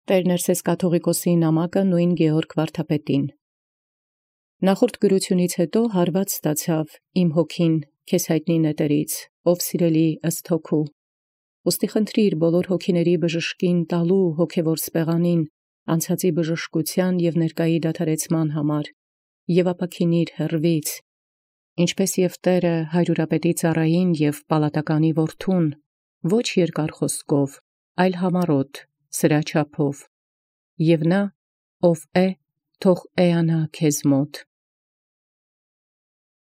Տեր Ներսես կաթողիկոսի նամակը նույն Գեորգ վարդապետին։ Նախորդ գրությունից հետո հարված ստացավ իմ հոգին քեզ հայտնի նետերից, ով սիրելի ըստ հոգու։ Ուստի խնդրիր բոլոր հոգիների բժշկին տալու հոգևոր սպեղանին, անցածի բժշկության և ներկայի դադարեցման համար, և ապաքինիր հեռվից, ինչպես և Տերը հայրուրապետի ծառային և պալատականի որդուն, ոչ երկար խոսքով, այլ համառոտ, սրա չափով, և նա, ով է, թող էանա քեզ մոտ։